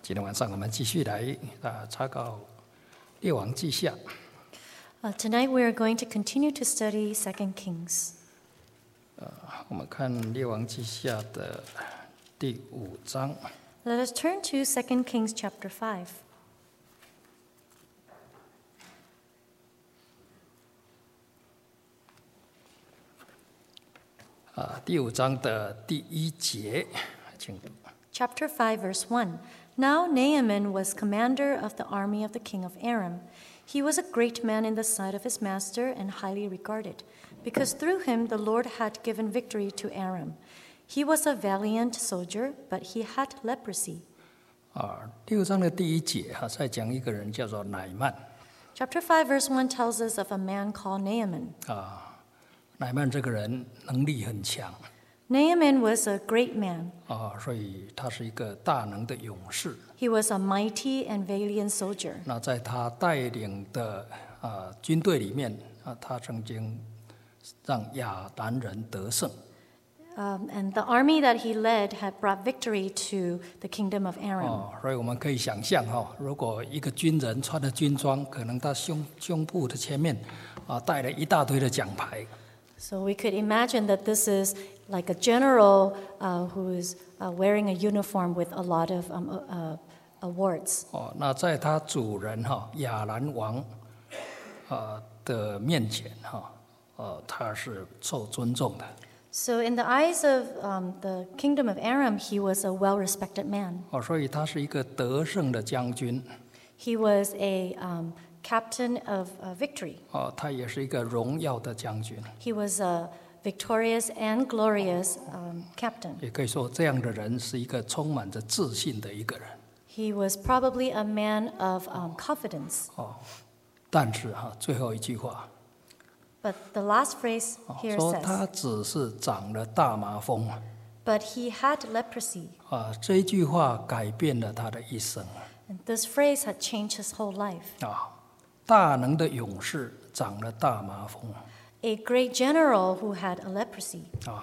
今天晚上我们继续来查考列王记下。 Tonight we are going to continue to study 2 Kings. 我们看列王记下的第5章。 Let us turn to 2 Kings chapter 5. 第5章的第1节，请读。 Chapter 5, verse 1. Now Naaman was commander of the army of the king of Aram. He was a great man in the sight of his master and highly regarded, because through him the Lord had given victory to Aram. He was a valiant soldier, but he had leprosy. 第5章的第1节在讲一个人叫做乃曼。 Chapter 5, verse 1 tells us of a man called Naaman. 乃曼这个人能力很强。 Naaman was a great man. 所以他是一个大能的勇士。 He was a mighty and valiant soldier. 那在他带领的军队里面他曾经让亚兰人得胜。 And the army that he led had brought victory to the kingdom of Aram. 所以我们可以想象如果一个军人穿着军装，可能他胸部的前面带了一大堆的奖牌。 So we could imagine that this is like a general who is wearing a uniform with a lot of awards. 那在他主人亚兰王的面前他是受尊重的。 So in the eyes of the kingdom of Aram, he was a well-respected man. 所以他是一个得胜的将军。 He was a captain of victory. 他也是一个荣耀的将军。 He was a victorious and glorious captain. 也可以说，这样的人是一个充满着自信的一个人。 He was probably a man of confidence. 但是最后一句话。 But the last phrase here 说 says, 他只是长了大麻风。 But he had leprosy. 这一句话改变了他的一生。 And this phrase had changed his whole life. 大能的勇士长了大麻风。 A great general who had a leprosy.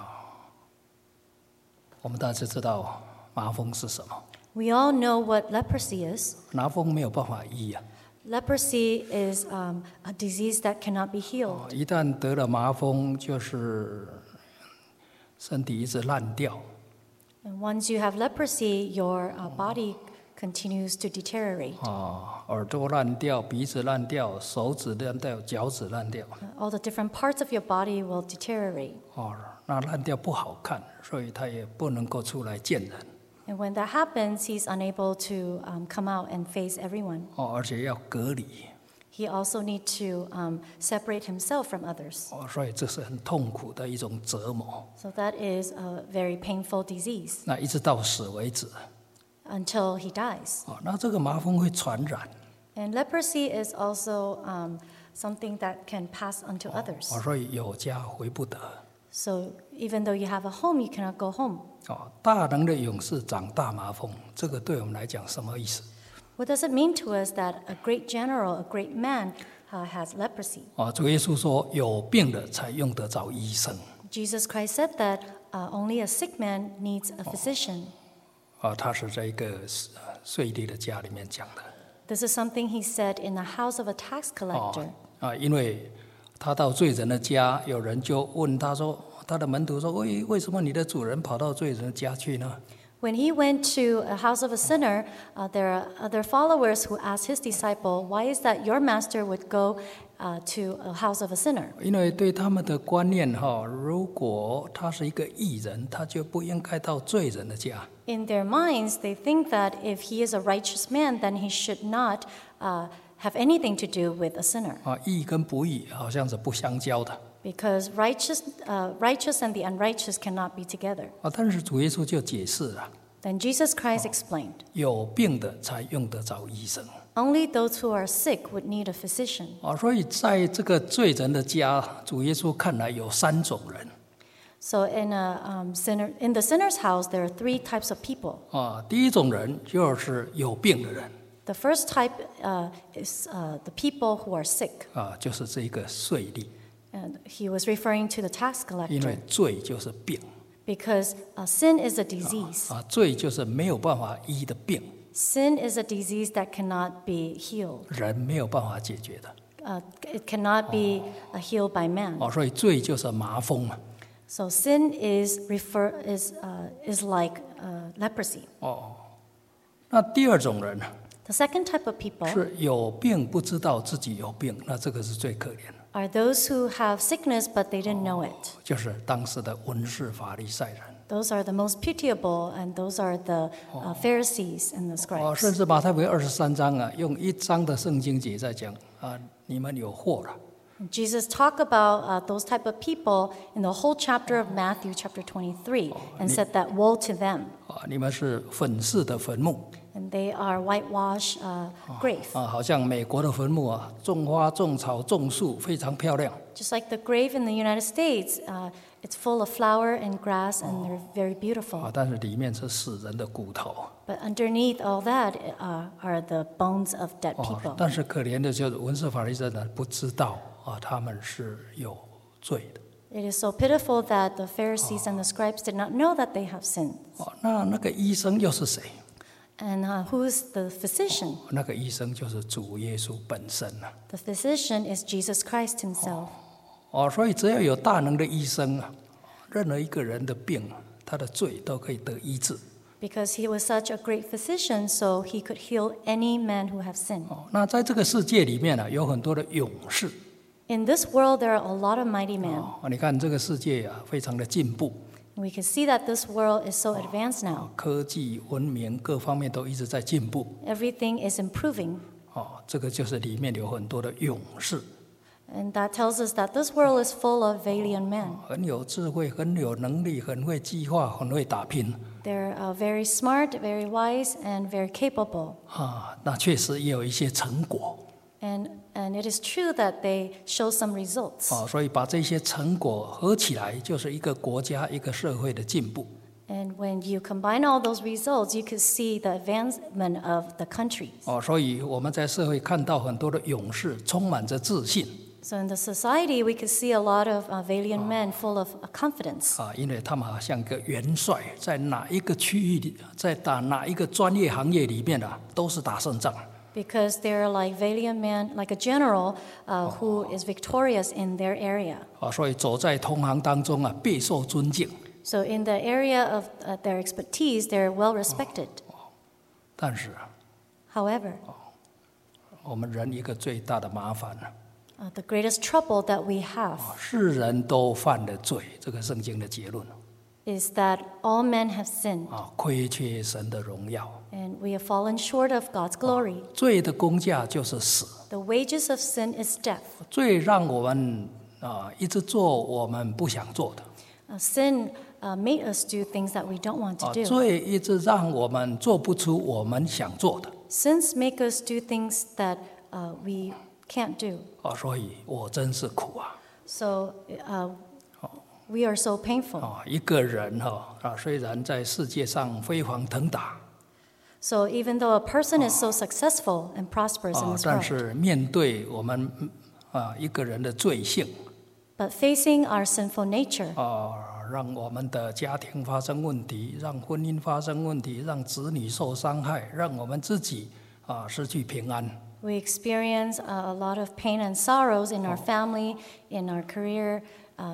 我们大家知道麻风是什么。 We all know what leprosy is. 麻风没有办法医 Leprosy is a disease that cannot be healed. 一旦得了麻风，就是身体一直烂掉。 And once you have leprosy, your body continues to deteriorate. 耳朵烂掉，鼻子烂掉，手指烂掉，脚趾烂掉。 All the different parts of your body will deteriorate. 那烂掉不好看，所以他也不能够出来见人。 And when that happens, he's unable to come out and face everyone. 而且要隔离。 He also needs to separate himself from others. 所以这是很痛苦的一种折磨。 So that is a very painful disease. 那一直到死为止。 Until he dies. 那这个麻风会传染。 And leprosy is also something that can pass on to others. 所以有家回不得。 So even though you have a home, you cannot go home. 大能的勇士长大麻风，这个对我们来讲什么意思？ What does it mean to us that a great general, a great man, has leprosy? 主耶稣说，有病的才用得着医生。 Jesus Christ said that only a sick man needs a physician. 他是在一个税吏的家里面讲的。 This is something he said in the house of a tax collector. 因为他到罪人的家，有人就问他说，他的门徒说，为什么你的主人跑到罪人的家去呢？ When he went to a house of a sinner, there are other followers who asked his disciple, "Why is that your master would go to a house of a sinner?" 因为对他们的观念如果他是一个义人，他就不应该到罪人的家。 In their minds, they think that if he is a righteous man, then he should not have anything to do with a sinner. 义跟不义好像是不相交的。 Because righteous and the unrighteous cannot be together. 但是主耶稣就解释了。 Then Jesus Christ explained. 有病的才用得着医生。 Only those who are sick would need a physician. 所以在这个罪人的家，主耶稣看来有3种人。 So in the sinner's house, there are 3 types of people. 第一种人就是有病的人。 The first type is the people who are sick. 就是这一个税吏。 And he was referring to the tax 因为 collector. 罪就是病。 Because sin is a disease. 罪就是没有办法医的病。 sin is a disease that cannot be healed. 人没有办法解决的。 It cannot be healed by man. 所以罪就是麻风嘛。 So sin is like leprosy. 那第二种人呢？ The second type of people 是有病不知道自己有病，那这个是最可怜的。 are those who have sickness but they didn't know it. 就是当时的文士法利赛人。 Those are the most pitiable, and those are the Pharisees and the scribes. 甚至马太福音23章啊，用1章的圣经节在讲啊，你们有祸了。 Jesus talked about those type of people in the whole chapter of Matthew, chapter 23, and said that woe to them. 你们是粉饰的坟墓。 And they are whitewashed grave. 好像美国的坟墓啊，种花、种草、种树，非常漂亮。 Just like the grave in the United States, it's full of flower and grass, and they're very beautiful. 但是里面是死人的骨头。 But underneath all that are the bones of dead people. 但是可怜的就是文士法利赛人不知道他们是有罪的。 It is so pitiful that the Pharisees and the scribes did not know that they have sinned. 那个医生又是谁？ And who is the physician? 那个医生就是主耶稣本身啊。 The physician is Jesus Christ himself. 所以只要有大能的医生啊，任何一个人的病，他的罪都可以得医治。 Because he was such a great physician, so he could heal any man who have sinned. 那在这个世界里面呢，有很多的勇士。 In this world, there are a lot of mighty men. 你看这个世界啊，非常的进步。 We can see that this world is so advanced now. 科技、文明各方面都一直在进步。 Everything is improving. 这个就是里面有很多的勇士。 And that tells us that this world is full of valiant men. 很有智慧，很有能力，很会计划，很会打拼。 They're very smart, very wise, and very capable. 那确实也有一些成果。 And it is true that they show some results. 所以把这些成果合起来，就是一个国家、一个社会的进步。 And when you combine all those results, you can see the advancement of the country. 所以我们在社会看到很多的勇士，充满着自信。 So in the society, we can see a lot of valiant men full of confidence. 因为他们好像个元帅，在哪一个区域里，在哪一个专业行业里面都是打胜仗。 Because they're like valiant men, like a general who is victorious in their area. 所以走在同行当中啊，备受尊敬。 So in the area of their expertise, they're well respected. 但是 However, 我们人一个最大的麻烦呢， the greatest trouble that we have 世人都犯了罪，这个圣经的结论。 is that all men have sinned, 亏缺神的荣耀。 and we have fallen short of God's glory. 罪的工价就是死， The wages of sin is death. 罪让我们一直做我们不想做的。 Sin made us do things that we don't want to do. 罪一直让我们做不出我们想做的。 Sins make us do things that we can't do. 所以我真是苦啊。 So we are so painful. 一个人虽然在世界上飞黄腾达， So even though a person is so successful and prosperous in this 但 world, 是面对我们一个人的罪性， but facing our sinful nature, 让我们的家庭发生问题，让婚姻发生问题，让子女受伤害，让我们自己失去平安。 we experience a lot of pain and sorrows in our family, in our career,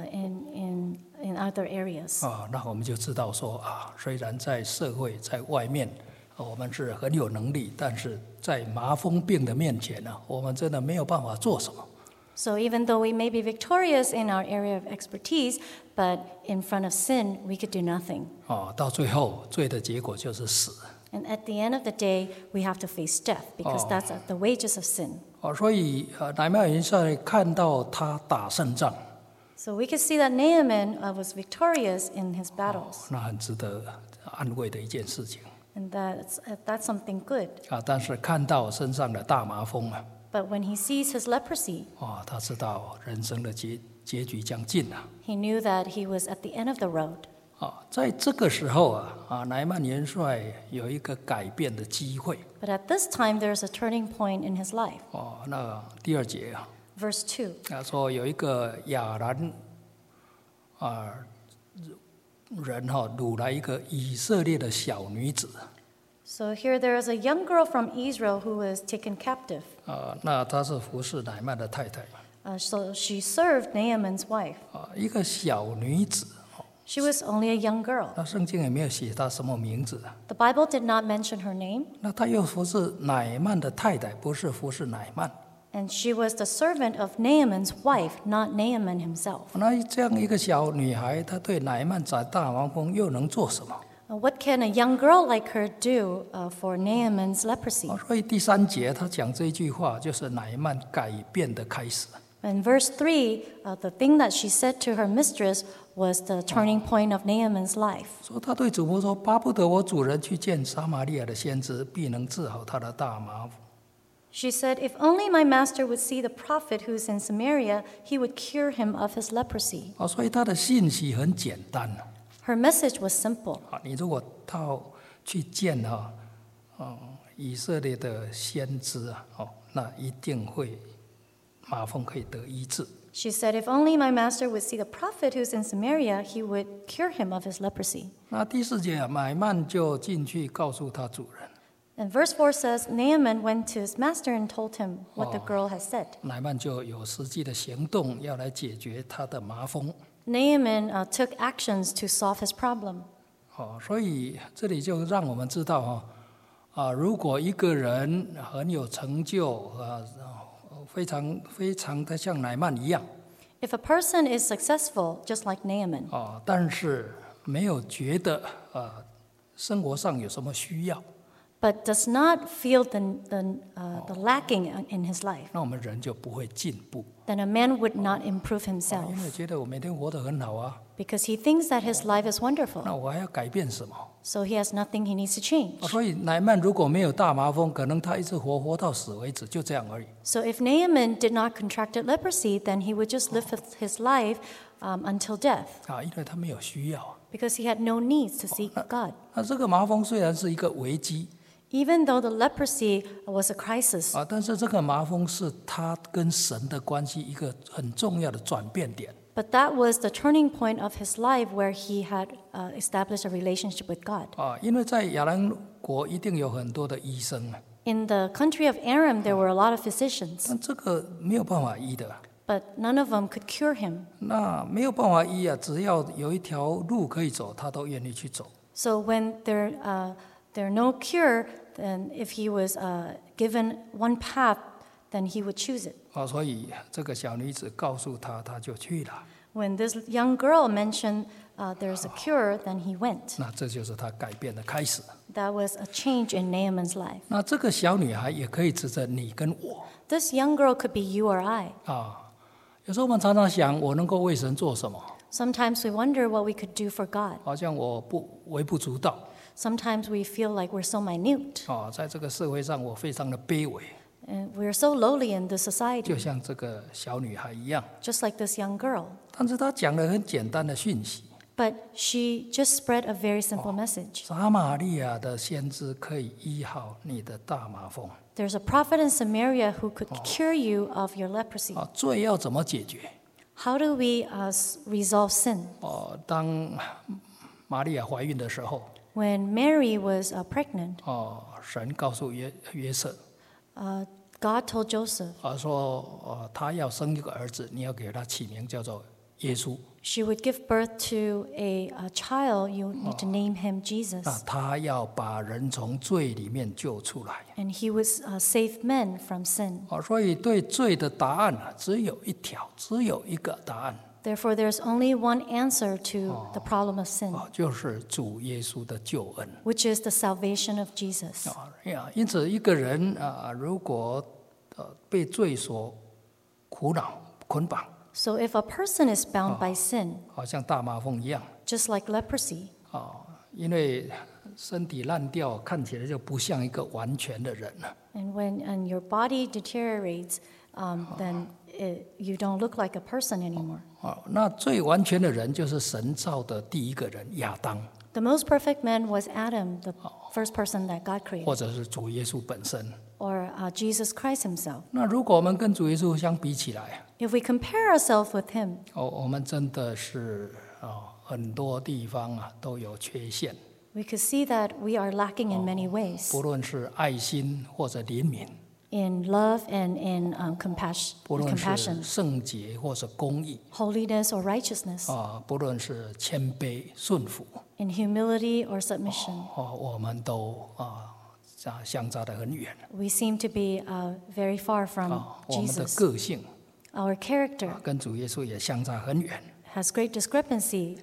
in other areas. 那我们就知道说虽然在社会在外面我们是很有能力，但是在麻风病的面前呢，我们真的没有办法做什么。 So even though we may be victorious in our area of expertise, but in front of sin, we could do nothing. 到最后，罪的结果就是死。 And at the end of the day, we have to face death because that's the wages of sin. 所以乃縵元帅看到他打胜仗， So we can see that Naaman was victorious in his battles, 那很值得安慰的一件事情。 and that's something good. 但是看到身上的大麻风 But when he sees his leprosy, 他知道人生的结局将近了。 he knew that he was at the end of the road. 在这个时候乃縵元帅有一个改变的机会。 But at this time, there's a turning point in his life. 那第2节 Verse 2. 说有一个亚兰人掳来一个以色列的小女子。 So here there is a young girl from Israel who was taken captive. 那她是服侍乃曼的太太。 So she served Naaman's wife. 一个小女子。 She was only a young girl. 那圣经也没有写她什么名字。 The Bible did not mention her name. 那她又服侍乃曼的太太，不是服侍乃曼。 And she was the servant of Naaman's wife, not Naaman himself. 那这样一个小女孩，她对乃曼长大麻风又能做什么？ What can a young girl like her do for Naaman's leprosy? 所以第3节她讲这句话，就是乃曼改变的开始。 In verse 3, the thing that she said to her mistress was the turning point of Naaman's life. 说她对主仆说：“巴不得我主人去见撒玛利亚的先知，必能治好他的大麻风。” She said, "If only my master would see the prophet who's in Samaria, he would cure him of his leprosy." 所以她的信息很简单。 Her message was simple. 你如果去见以色列的先知那一定会麻风可以得医治。 She said, "If only my master would see the prophet who's in Samaria, he would cure him of his leprosy." 那第4节乃曼就进去告诉他主人。 And verse 4 says, Naaman went to his master and told him what the girl had said. 乃曼就有实际的行动，要来解决他的麻风。 Naaman took actions to solve his problem. 所以这里就让我们知道如果一个人很有成就非常的像乃曼一样 If a person is successful, just like Naaman, 但是没有觉得生活上有什么需要， but does not feel the lacking in his life, 那我们人就不会进步。 then a man would not improve himself 因为觉得我每天活得很好啊， because he thinks that his life is 那 wonderful. 我还要改变什么？ So he has nothing he needs to change. 所以乃曼如果没有大麻风，可能他一直活到死为止，就这样而已。 So if Naaman did not contract leprosy, then he would just live his life until death 因为他没有需要。 because he had no needs to seek God. 那这个麻风虽然是一个危机 Even though the leprosy was a crisis, 但是这个麻风是他跟神的关系一个很重要的转变点。 but that was the turning point of his life where he had established a relationship with God. 因为在亚兰国一定有很多的医生 In the country of Aram, there were a lot of physicians, 但这个没有办法医的。 but none of them could cure him. 那没有办法医只要有一条路可以走，他都愿意去走。 So when there no cure, then if he was given one path, then he would choose it. 所以这个小女子告诉他，他就去了。 When this young girl mentioned there's a cure, then he went. 那这就是他改变的开始。 That was a change in Naaman's life. 那这个小女孩也可以指着你跟我 This young girl could be you or I. 有时候我们常常想，我能够为神做什么？ Sometimes we wonder what we could do for God. 好像我微不足道 Sometimes we feel like we're so minute. 在这个社会上我非常的卑微， And we're so lowly in this 就 society, 像这个小女孩一样。 just like this young girl. 但是她讲了很简单的讯息： But she just spread a very simple message. 撒玛利亚的先知可以医好你的大麻风。 There's a prophet in Samaria who could cure you of your leprosy. 罪要怎么解决？ How do we resolve sin? 当玛利亚怀孕的时候， When Mary was pregnant, 神告诉约瑟， God told Joseph 说他要生一个儿子，你要给他起名叫做耶稣。 she would give birth to a child. You need to name him 那 Jesus. 他要把人从罪里面救出来。 And he would save men from sin. 所以对罪的答案只有一条，只有一个答案， Therefore, there's only one answer to the problem of sin, 就是主耶稣的救恩。 which is the salvation of Jesus. 因此，一个人如果被罪所苦恼捆绑， So if a person is bound by sin, 好像大麻风一样 just like leprosy, 因为身体烂掉，看起来就不像一个完全的人了。 and when your body deteriorates, then you don't look like a person anymore. 那最完全的人就是神造的第一个人亚当， The most perfect man was Adam, the first person that God 或 created, 者是主耶稣本身。 or Jesus Christ himself. 那如果我们跟主耶稣相比起来， If we compare ourselves with him, 我们真的是很多地方都有缺陷。 We could see that we are lacking in many ways, 不论是爱心或者怜悯， in love and in 不论是 compassion, 圣洁或是公义， holiness or righteousness, 不论是谦卑顺服， in humility or submission. 我们都相差得很远。 We seem to be very far from 我们的 Jesus. 个性 Our character 跟主耶稣也相差很远。 has great discrepancy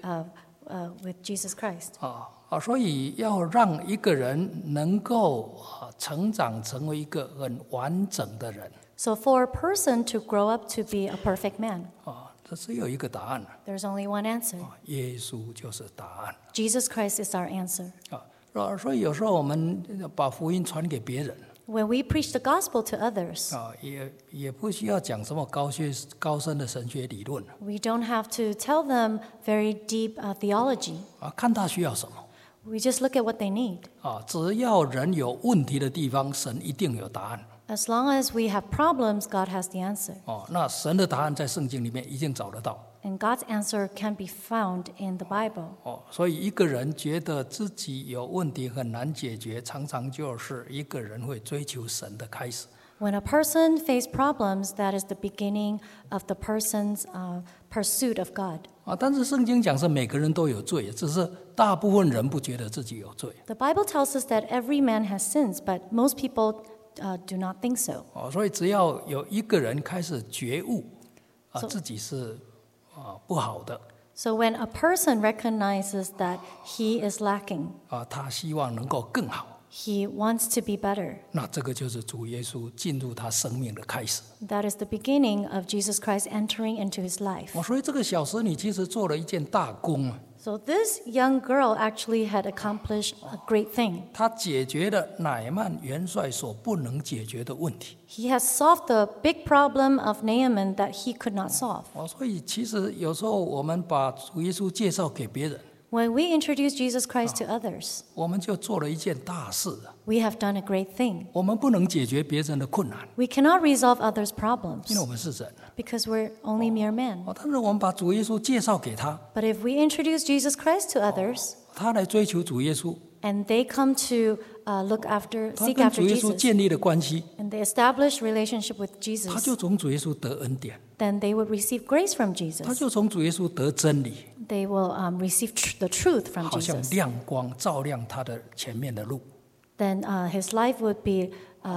with Jesus Christ. 所以要让一个人能够成长成为一个很完整的人， So for a person to grow up to be a perfect man, 这只有一个答案， there's only one answer. 耶稣就是答案。 Jesus Christ is our answer. 所以有时候我们把福音传给别人， When we preach the gospel to others, 也不需要讲什么高深的神学理论， we don't have to tell them very deep theology. 看他需要什么。 We just look at what they need. 只要人有问题的地方，神一定有答案。 As long as we have problems, God has the answer. 那神的答案在圣经里面一定找得到。 And God's answer can be found in the Bible. 所以一个人觉得自己有问题很难解决，常常就是一个人会追求神的开始。 When a person faces problems, that is the beginning of the person's pursuit of God. 但是圣经讲是每个人都有罪，只是大部分人不觉得自己有罪。 The Bible tells us that every man has sins, but most people do not think so. 所以只要有一个人开始觉悟，自己是不好的， So when a person recognizes that he is lacking, 他希望能够更好， he wants to be better. 那这个就是主耶稣进入他生命的开始。 That is the beginning of Jesus Christ entering into his life. 所以这个小使女其实做了一件大功啊， So this young girl actually had accomplished a great thing. 她解决了乃曼元帅所不能解决的问题。 He has solved the big problem of Naaman that he could not solve. 所以其实有时候我们把主耶稣介绍给别人， When we introduce Jesus Christ to others, 我们就做了一件大事啊。 we have done a great thing. 我们不能解决别人的困难， We cannot resolve others' problems 因为我们是人。 because we're only mere men. 但是我们把主耶稣介绍给他， But if we introduce Jesus Christ to others 他来追求主耶稣， and they come to seek 他跟 after 主耶稣 Jesus 建立了关系， and they establish relationship with 他 Jesus, 就从主耶稣得恩典， then they would receive grace from 他 Jesus. 就从主耶稣得真理， They will receive the truth from 好像 Jesus. 亮光照亮他的前面的路。 Then his life would be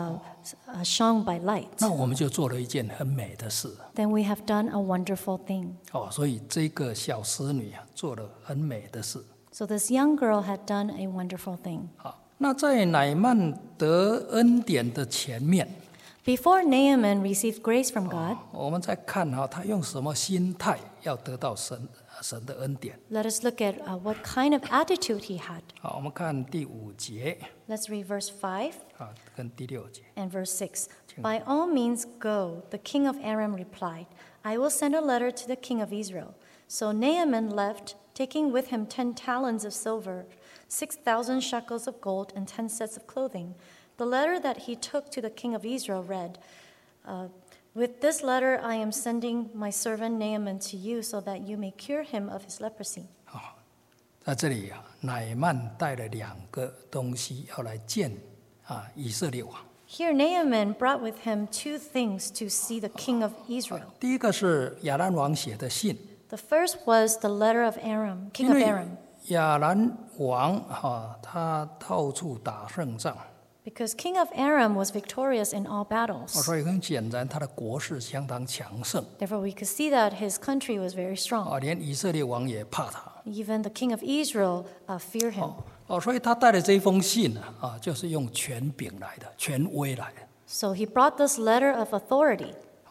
shone by light. 那我们就做了一件很美的事。 Then we have done a wonderful thing. 所以这个小使女做了很美的事。 So this young girl had done a wonderful thing. 那在乃曼得恩典的前面， Before Naaman received grace from God, 我们再看他用什么心态要得到神的恩典。 let us look at what kind of attitude he had. 我们看第5节 Let's read verse 5 跟第6节。 and verse 6. By all means go, the king of Aram replied. I will send a letter to the king of Israel. So Naaman left, taking with him 10 talents of silver, 6,000 shekels of gold, and 10 sets of clothing. The letter that he took to the king of Israel read, With this letter I am sending my servant Naaman to you so that you may cure him of his leprosy. 在这里乃曼带了2个东西要来见以色列王。 Here Naaman brought with him 2 things to see the king of Israel. 第一个是亚兰王写的信， The first was the letter of Aram, king 因 of 为 Aram, 亚兰王他到处打胜仗， because king of Aram was victorious in all battles. 所以很显然他的国势相当强盛， Therefore, we could see that his country was very strong. 连以色列王也怕他。 Even the king of Israel feared him. 所以他带的这一封信就是用权柄来的，权威来的。 So he brought this letter of authority.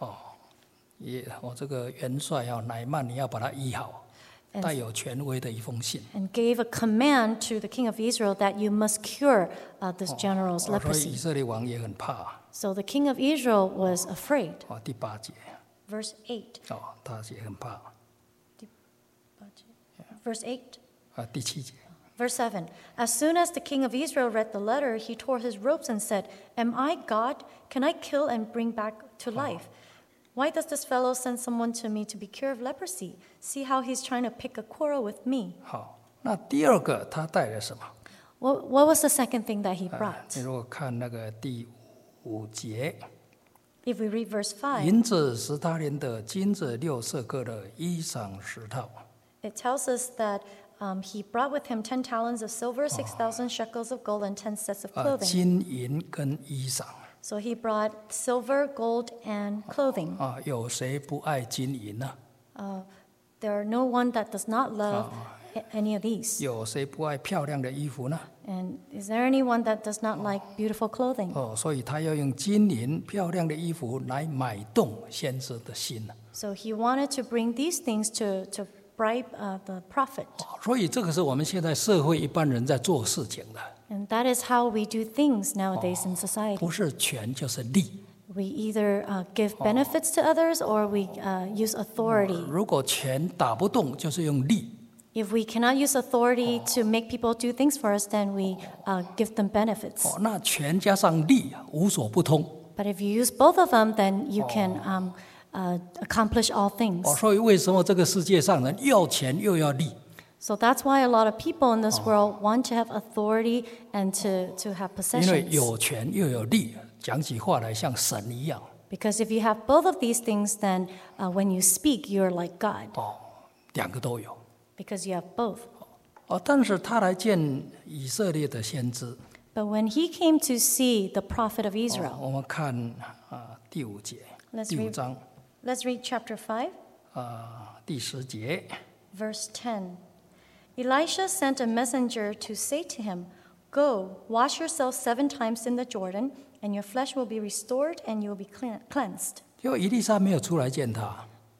这个元帅乃曼，你要把他医好，带有权威的一封信。 And gave a command to the king of Israel that you must cure this general's 所以以 leprosy. 色列王也很怕。 So the king of Israel was afraid. 第8节， Verse 8. 他也很怕。 Verse 8. 第7节， Verse 7. As soon as the king of Israel read the letter, he tore his robes and said, Am I God? Can I kill and bring back to life? Why does this fellow send someone to me to be cured of leprosy? See how he's trying to pick a quarrel with me. 那第2个他带了什么？ What was the second thing that he 你 brought? 如果看那个第5节， If we read verse 5, 银子10他连的，金子6舍客勒，衣裳10套。 it tells us that he brought with him 10 talents of silver, 6,000 shekels of gold, and 10 sets of clothing. 金银跟衣裳。 So he brought silver, gold, and clothing. 有谁不爱金银呢？ There are no one that does not love any of these. 有谁不爱漂亮的衣服呢？ And is there anyone that does not like beautiful clothing? 所以他要用金银漂亮的衣服来买动先知的心。 So he wanted to bring these things to bribe the prophet. 所以这个是我们现在社会一般人在做事情的， And that is how we do things nowadays in society. 不是权就是利。 We either give benefits to others or we use authority. 如果权打不动，就是用利。 If we cannot use authority to make people do things for us, then we give them benefits. 那权加上利无所不通。 But if you use both of them, then you can accomplish all things. 所以为什么这个世界上人要钱又要利？ So that's why a lot of people in this world want to have authority and to have 因为 possessions. 有权又有利，讲起话来像神一样。 Because if you have both of these things, then when you speak, you're like God. 两个都有。 Because you have both. 但是他来见以色列的先知。 But when he came to see the prophet of Israel, 我们看第5节， Let's 第5 read- 章 let's read chapter 5, 第10节。 verse 10. Elisha sent a messenger to say to him, Go, wash yourself 7 times in the Jordan, and your flesh will be restored and you will be cleansed. 因为以利沙没有出来见他，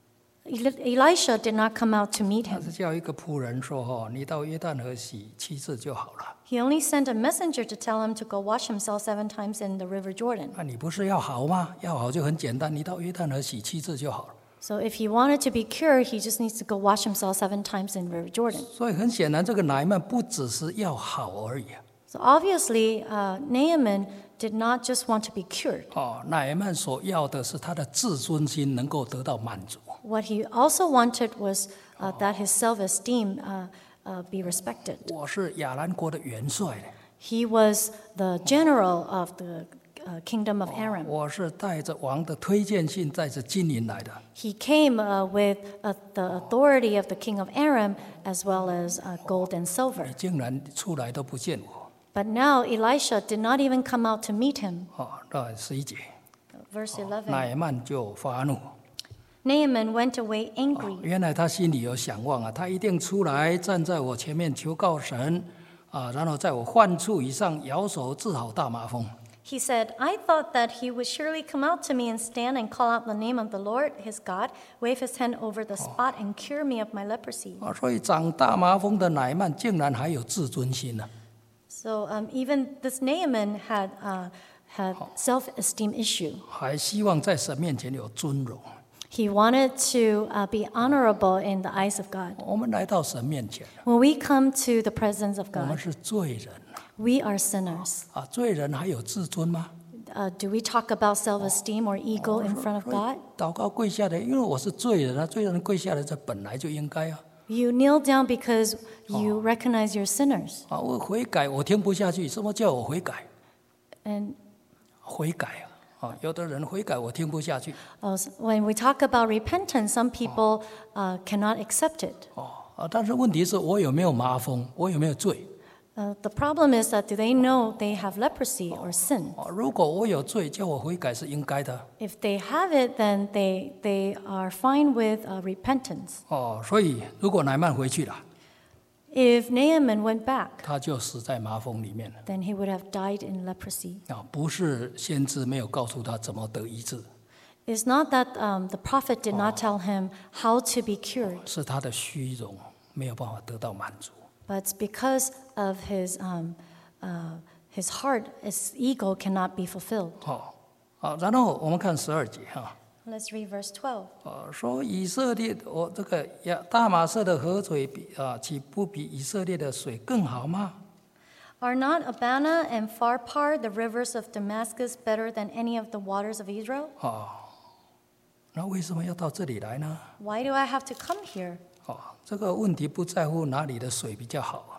Elisha did not come out to meet 他 him. 是叫一个仆人说：“你到约旦河洗7次就好了。 He only sent a messenger to tell him to go wash himself 7 times in the river Jordan. 那你不是要好吗？要好就很简单，你到约旦河洗7次就好了。 So if he wanted to be cured, he just needs to go wash himself 7 times in river Jordan. 所以很显然，这个乃曼不只是要好而已。 So obviously, Naaman did not just want to be cured. 乃曼所要的是他的自尊心能够得到满足。 What he also wanted was that his self-esteem be respected. 我是亚兰国的元帅， He was the general of the kingdom of Aram. 我是带着王的推荐信，带着金银来的。 He came with the authority of the king of Aram as well as gold and silver. 你竟然出来都不见我。 But now Elisha did not even come out to meet him. 那11节， Verse 11. 乃曼就发怒。 Naaman went away angry. 原来他心里有想望啊，他一定出来站在我前面求告神然后在我患处以上摇手治好大麻风。 He said, I thought that he would surely come out to me and stand and call out the name of the Lord, his God, wave his hand over the spot and cure me of my leprosy. 所以长大麻风的乃曼竟然还有自尊心呢、 So even this Naaman had self-esteem issue. 还希望在神面前有尊荣。 He wanted to be honorable in the eyes of God. 我们来到神面前， When we come to the presence of 我们 God, 是罪人 we are sinners. 罪人还有自尊吗？ Do we talk about self-esteem or ego in front of 所以 God? 祷告跪下来，因为我是罪人啊，罪人跪下来这本来就应该啊。 You kneel down because you recognize you're sinners. 我悔改，我听不下去，什么叫我悔改？ And 悔改有的人悔改我听不下去。 when we talk about repentance, some people cannot accept it. 但是问题是我有没有麻风？我有没有罪？ The problem is that do they know they have leprosy or sin? 如果我有罪，叫我悔改是应该的。 If they have it, then they are fine with repentance. 所以如果乃曼回去了， If Naaman went back, 他就死在麻风里面了。 then he would have died in leprosy. 不是先知没有告诉他怎么得医治， It's not that the prophet did not tell him how to be cured, 是他的虚荣没有办法得到满足。 but it's because of his heart, his ego cannot be fulfilled. 然后我们看12节 Let's read verse 12. 说以色列，我这个大马色的河水岂不比以色列的水更好吗？ Are not Abana and Pharpar, the rivers of Damascus, better than any of the waters of Israel? 那为什么要到这里来呢？ Why do I have to come here? 这个问题不在乎哪里的水比较好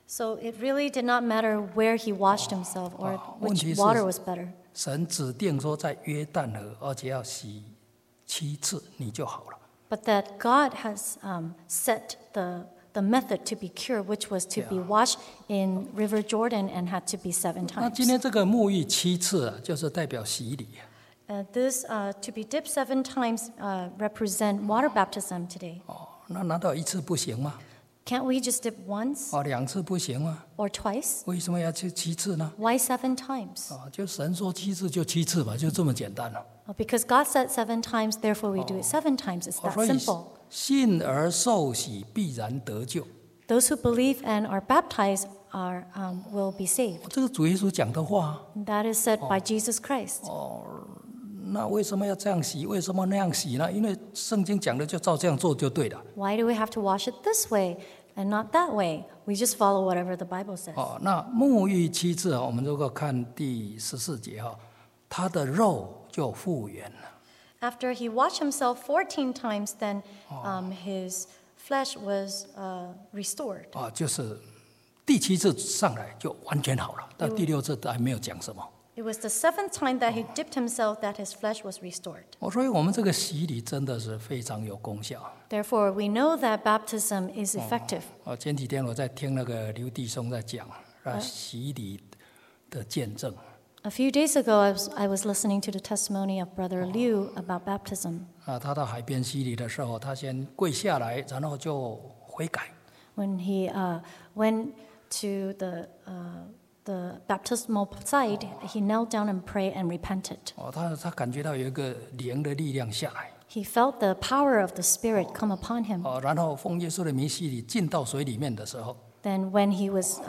So it really did not matter where he washed himself or 问题 which 是 water was better. 神指定说在约旦河，而且要洗7次，你就好了。 But that God has set the method to be cured, which was to be washed in River Jordan and had to be 7 那 times. 今天这个沐浴7次啊，就是代表洗礼。 This to be dipped 7 times represent water baptism today. 那难道1次不行吗？ Can't we just dip once 2次不行吗？ or twice? 为什么要去7次呢？ Why 7 times? 就神说7次就7次吧，就这么简单了。 Because God said 7 times, therefore we do it 7 times. It's that 所以 simple. 信而受洗必然得救。 Those who believe and are baptized will be saved. 这个主耶稣讲的话， That is said by Jesus Christ. 那为什么要这样洗？为什么那样洗呢？因为圣经讲的就照这样做就对了。 Why do we have to wash it this way and not that way? We just follow whatever the Bible says. 那沐浴7次我们如果看第14节他的肉就复原了。 After he washed himself 14 times, then his flesh was restored. 就是第7次上来就完全好了，但第6次还没有讲什么。 It was the 7th time that he dipped himself that his flesh was restored. 所以我们这个洗礼真的是非常有功效。 Therefore, we know that baptism is effective. 前几天我在听那个刘弟兄在讲洗礼的见证。 A few days ago, I was listening to the testimony of Brother Liu about baptism. 他到海边洗礼的时候，他先跪下来，然后就悔改。 When he went to the baptismal site, he knelt down and prayed and repented. 他感觉到有一个灵的力量下来。 He felt the power of the Spirit come upon him. 然后奉耶稣的名洗礼，进到水里面的时候， Then when he was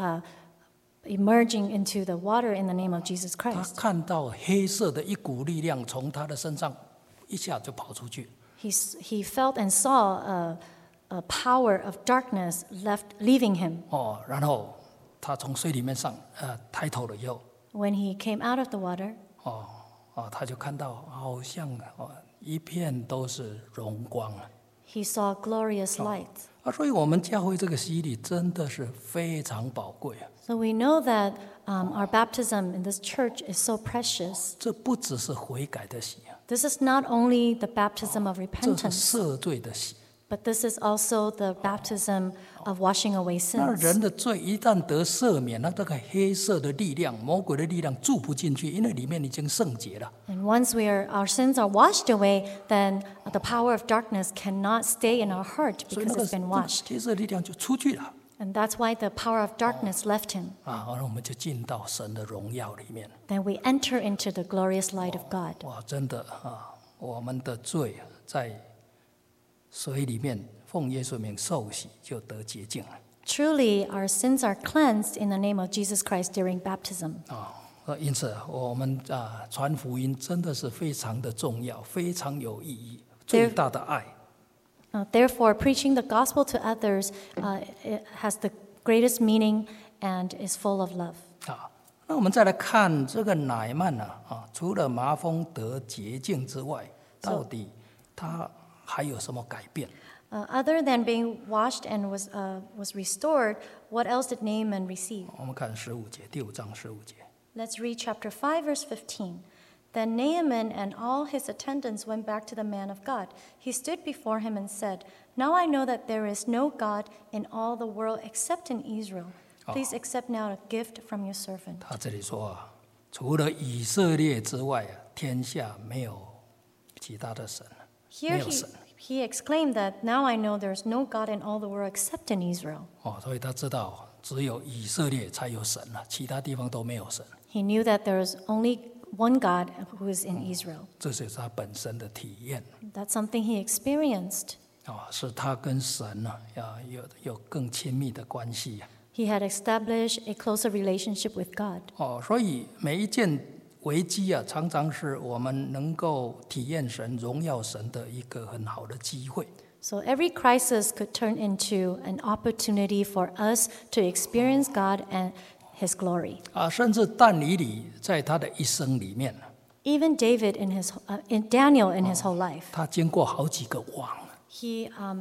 emerging into the water in the name of Jesus 他 Christ, 看到黑色的一股力量从他的身上一下就跑出去。 he felt and saw a power of darkness leaving him. 然后他从水里面抬头了以后， When he came out of the water, 他就看到好像一片都是荣光。 he saw glorious light. 所以我们教会这个洗礼真的是非常宝贵。 So we know that our baptism in this church is so precious. 这不只是悔改的洗， This is not only the baptism of 这是 repentance, 赦罪的洗。 but this is also the baptism of washing away 那 sins. 人的罪一旦得赦免，那这个黑色的力量、魔鬼的力量住不进去，因为里面已经圣洁了。 And once our sins are washed away, then the power of darkness cannot stay in our heart 所以 because 那个 it's been washed. 黑色的力量就出去了。 And that's why the power of darkness left him. 然后我们就进到神的荣耀里面。 Then we enter into the glorious light of God. 哇，真的我们的罪在水里面奉耶稣名受洗就得洁净了。 Truly, our sins are cleansed in the name of Jesus Christ during baptism. 因此我们传福音真的是非常的重要，非常有意义，最大的爱。 Therefore, preaching the gospel to others it has the greatest meaning and is full of love. 那我们再来看这个乃曼除了麻风得洁净之外，到底他还有什么改变？ Other than being washed and was restored, what else did Naaman receive? 我们看15节，第5章15节。 Let's read chapter 5, verse 15. Then Naaman and all his attendants went back to the man of God. He stood before him and said, Now I know that there is no God in all the world except in Israel. Please accept now a gift from your servant. 他这里说除了以色列之外天下没有其他的神， Here 没有神。 he exclaimed that, Now I know there is no God in all the world except in Israel. 所以他知道只有以色列才有神了，其他地方都没有神。 He knew that there is only one God who is in Israel. 这是他本身的体验。 That's something he experienced. 是他跟神有更亲密的关系。 He had established a closer relationship with God. 所以每一件危机常常是我们能够体验神、荣耀神的一个很好的机会。 So every crisis could turn into an opportunity for us to experience God and His glory. 甚至但以理在他的一生里面， Even David in Daniel in his whole life, 他经过好几个王， he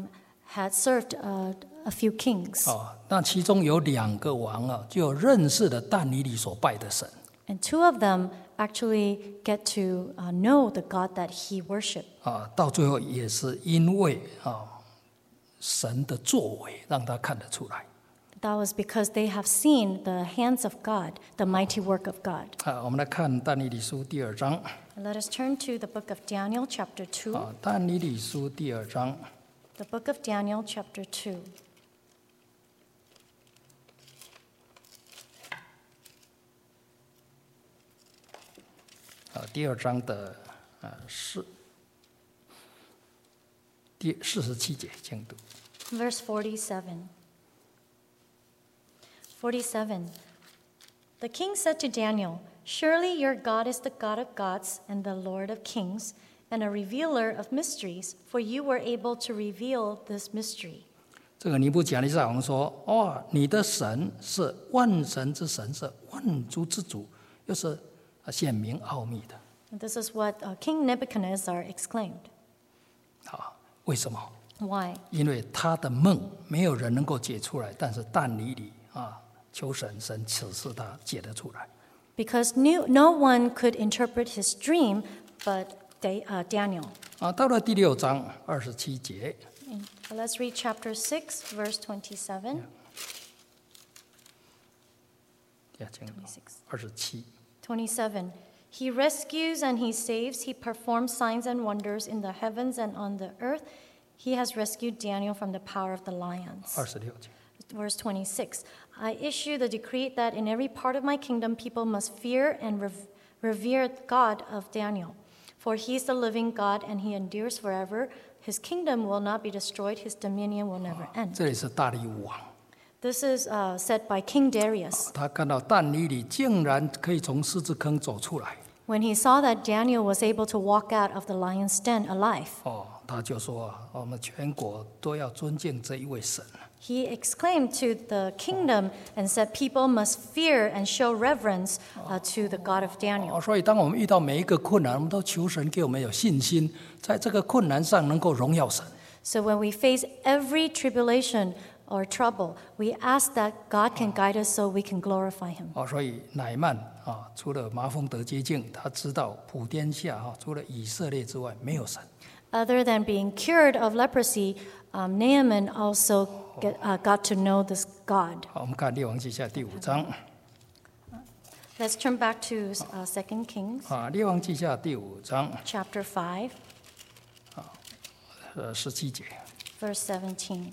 had served a few kings. 那其中有2个王就认识了但以理所拜的神。 And 2 of them actually get to know the God that he worshiped. 到最后也是因为神的作为让他看得出来。 That was because they have seen the hands of God, the mighty work of God. 我们来看但以理书第2章。 Let us turn to the book of Daniel, chapter 2. 但以理书第2章。 The book of Daniel, chapter 2. 第2章的第47节，请读。 Verse 47. 47. The king said to Daniel, "Surely your God is the God of gods and the Lord of kings, and a revealer of mysteries, for you were able to reveal this mystery." 这个尼布甲尼撒王说：“你的神是万神之神，是万主之主，又是显明奥秘的。” And this is what King Nebuchadnezzar exclaimed. 为什么？ Why? 因为他的梦没有人能够解出来，但是但以理求神启示他解得出来。 Because no one could interpret his dream but Daniel. 到了第6章27节。 Let's read chapter 6, verse 27. 27。 27. He rescues and he saves. He performs signs and wonders in the heavens and on the earth. He has rescued Daniel from the power of the lions. 26节。 Verse 26. I issue the decree that in every part of my kingdom people must fear and revere God of Daniel. For he is the living God and he endures forever. His kingdom will not be destroyed. His dominion will never end. 这里是大利乌王。 This is said by King Darius. 他看到但以理竟然可以从狮子坑走出来。 When he saw that Daniel was able to walk out of the lion's den alive, 他就说我们全国都要尊敬这一位神。 he exclaimed to the kingdom and said people must fear and show reverence to the God of Daniel. 所以当我们遇到每一个困难，我们都求神给我们有信心，在这个困难上能够荣耀神。 So when we face every tribulation or trouble, we ask that God can guide us so we can glorify him. 所以乃曼除了麻风得洁净，他知道普天下除了以色列之外没有神。 Other than being cured of leprosy, Naaman also got to know this God. 我们看列王记下第5章。 Let's turn back to 2 Kings, 列王记下第5章 chapter 5, 17节。 verse 17.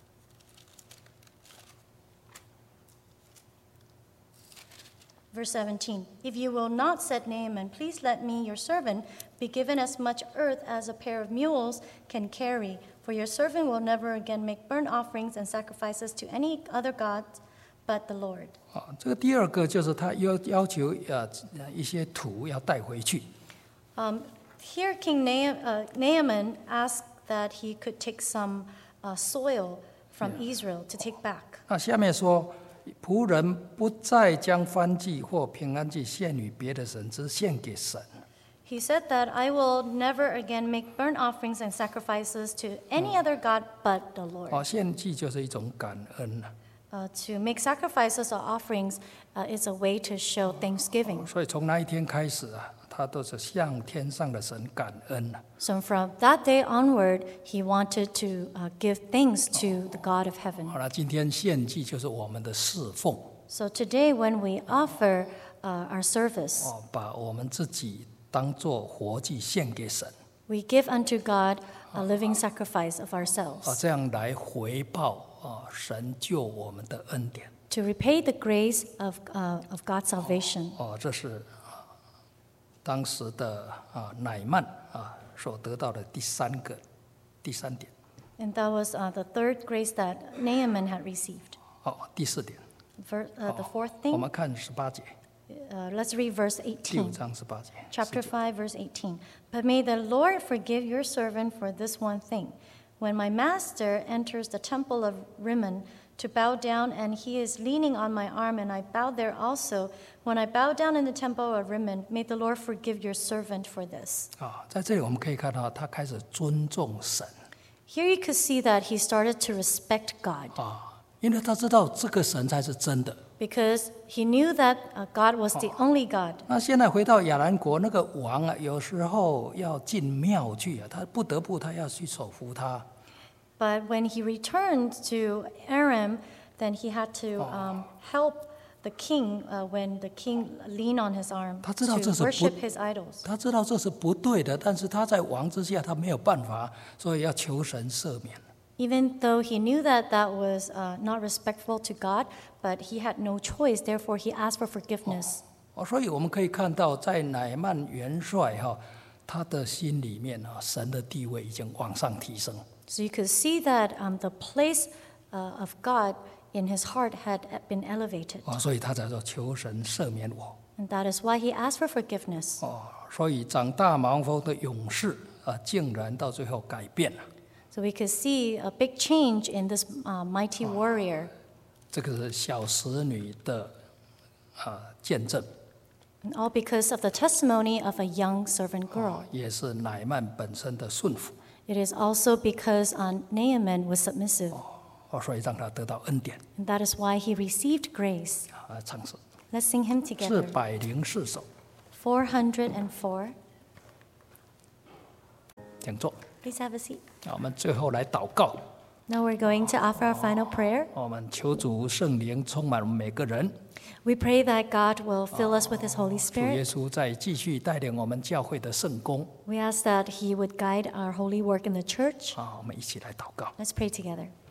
Verse 17, if you will not, said Naaman, please let me, your servant, be given as much earth as a pair of mules can carry, for your servant will never again make burnt offerings and sacrifices to any other god but the Lord. 这个第2个就是他要求一些土要带回去。 Here, King Naaman asked that he could take some soil from Israel to take back. 那下面说，仆人不再将燔祭或平安祭献与别的神，只献给神。 He said that I will never again make burnt offerings and sacrifices to any other god but the Lord. 献祭就是一种感恩。 To make sacrifices or offerings is a way to show thanksgiving. 所以从那一天开始他都是向天上的神感恩。 So from that day onward, he wanted to give thanks to the God of heaven. 好了，今天献祭就是我们的侍奉。 So today, when we offer our service, 把我们自己当作活祭献给神。 we give unto God a living sacrifice of ourselves 这样来回报神救我们的恩典。 to repay the grace of God's salvation. 这是当时的乃曼所得到的第三点。 And that was the third grace that Naaman had received. 第4点。 The fourth 我 thing, 们看18节。 let's read verse 第5 18. 章18节。 Chapter 5, verse 18. But may the Lord forgive your servant for this one thing. When my master enters the temple of Rimmon to bow down, and he is leaning on my arm, and I bow there also, when I bow down in the temple of Rimmon, may the Lord forgive your servant for this. 在这里我们可以看到他开始尊重神。 Here you could see that he started to respect God 因为他知道这个神才是真的。 because he knew that God was the only God. 那现在回到亚兰国，那个王啊，有时候要进庙去啊，他不得不他要去守护他。 But when he returned to Aram, then he had to help the king when the king leaned on his arm 他知道这 to 是不 worship his idols. 他知道这是不对的，但是他在王之下，他没有办法，所以要求神赦免。 Even though he knew that that was not respectful to God, but he had no choice, therefore he asked for forgiveness. 所以我们可以看到，在乃曼元帅他的心里面神的地位已经往上提升。 So you could see that the place of God in his heart had been elevated. 所以他才说求神赦免我。 And that is why he asked for forgiveness. 所以长大痲疯的勇士竟然到最后改变了。 So we could see a big change in this mighty warrior. 这个是小使女的见证， And all because of the testimony of a young servant girl. 也是乃曼本身的顺服。 It is also because Naaman was submissive. 所以让他得到恩典。 And that is why he received grace. 唱诗 Let's sing him together. 404首， 404. 请坐。 Please have a seat. 我们最后来祷告， Now we're going to offer our final prayer. 我们求主圣灵充满我们每个人， We pray that God will fill us with His Holy 主耶 Spirit. 稣再继续带领我们教会的圣工。 We ask that He would guide our holy work in the church. 我们一起来祷告。 Let's pray together.